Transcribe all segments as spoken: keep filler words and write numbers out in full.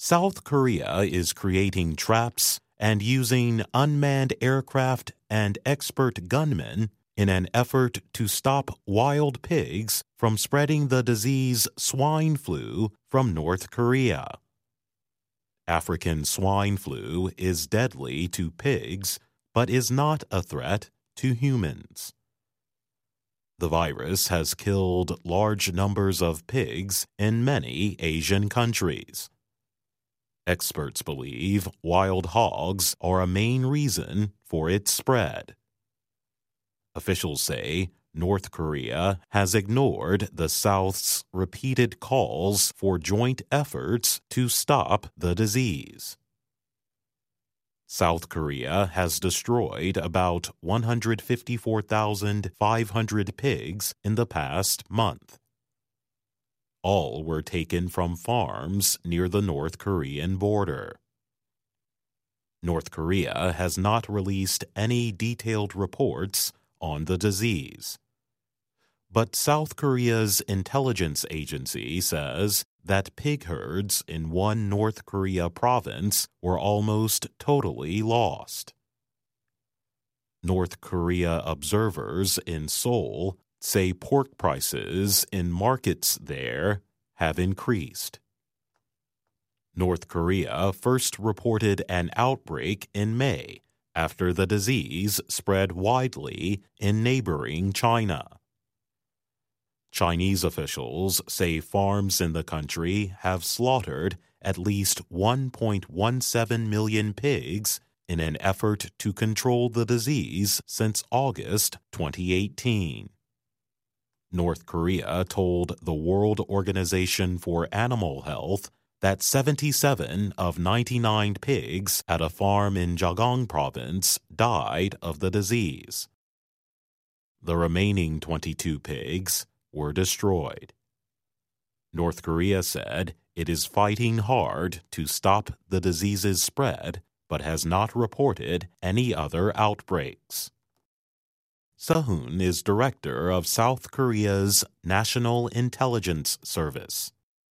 South Korea is creating traps and using unmanned aircraft and expert gunmen in an effort to stop wild pigs from spreading the disease swine flu from North Korea. African swine flu is deadly to pigs, but is not a threat to humans. The virus has killed large numbers of pigs in many Asian countries. Experts believe wild hogs are a main reason for its spread. Officials say North Korea has ignored the South's repeated calls for joint efforts to stop the disease. South Korea has destroyed about one hundred fifty-four thousand five hundred pigs in the past month. All were taken from farms near the North Korean border. North Korea has not released any detailed reports on the disease. But South Korea's intelligence agency says that pig herds in one North Korea province were almost totally lost. North Korea observers in Seoul say pork prices in markets there have increased. North Korea first reported an outbreak in May after the disease spread widely in neighboring China. Chinese officials say farms in the country have slaughtered at least one point one seven million pigs in an effort to control the disease since August twenty eighteen. North Korea told the World Organization for Animal Health that seventy-seven of ninety-nine pigs at a farm in Jagang province died of the disease. The remaining twenty-two pigs were destroyed. North Korea said it is fighting hard to stop the disease's spread, but has not reported any other outbreaks. Sehun is director of South Korea's National Intelligence Service.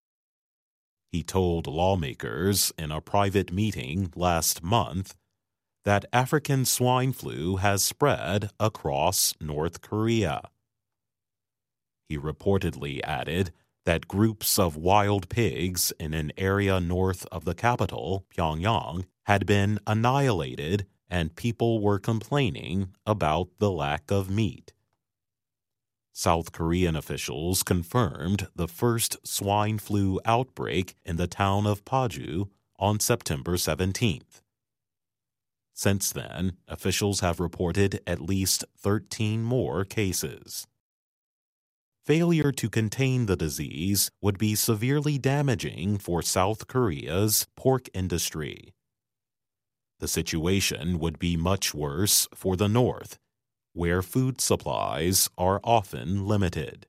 He told lawmakers in a private meeting last month that African swine flu has spread across North Korea. He reportedly added that groups of wild pigs in an area north of the capital, Pyongyang, had been annihilated and people were complaining about the lack of meat. South Korean officials confirmed the first swine flu outbreak in the town of Paju on September seventeenth. Since then, officials have reported at least thirteen more cases. Failure to contain the disease would be severely damaging for South Korea's pork industry. The situation would be much worse for the North, where food supplies are often limited.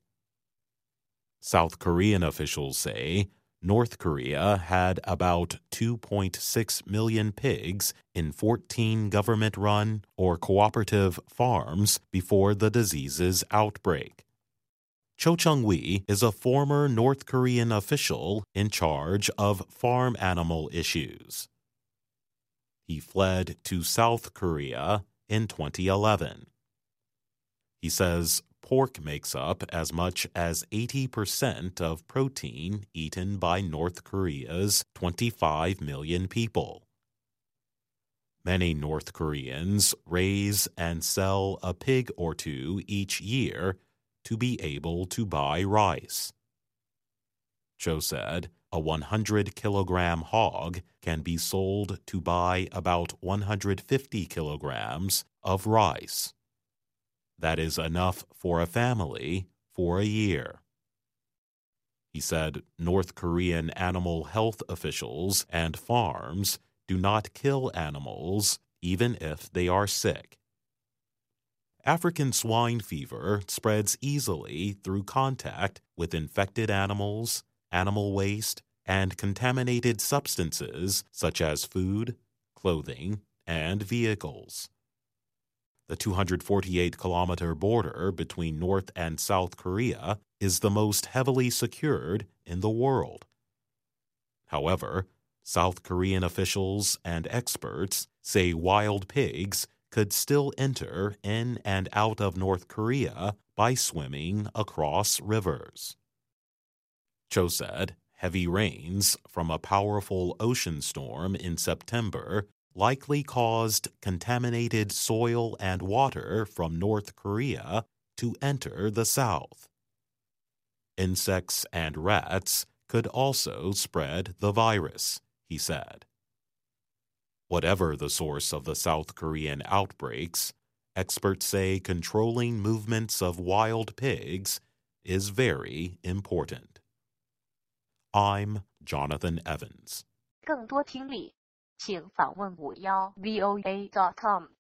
South Korean officials say North Korea had about two point six million pigs in fourteen government-run or cooperative farms before the disease's outbreak. Cho Chung-wi is a former North Korean official in charge of farm animal issues. He fled to South Korea in twenty eleven. He says pork makes up as much as eighty percent of protein eaten by North Korea's twenty-five million people. Many North Koreans raise and sell a pig or two each year to be able to buy rice. Cho said a one hundred kilogram hog can be sold to buy about one hundred fifty kilograms of rice. That is enough for a family for a year. He said North Korean animal health officials and farms do not kill animals even if they are sick. African swine fever spreads easily through contact with infected animals, animal waste, and contaminated substances such as food, clothing, and vehicles. The two hundred forty-eight kilometer border between North and South Korea is the most heavily secured in the world. However, South Korean officials and experts say wild pigs could still enter in and out of North Korea by swimming across rivers. Cho said heavy rains from a powerful ocean storm in September likely caused contaminated soil and water from North Korea to enter the South. Insects and rats could also spread the virus, he said. Whatever the source of the South Korean outbreaks, experts say controlling movements of wild pigs is very important. I'm Jonathan Evans. 更多听力，请访问五幺 V O A dot com。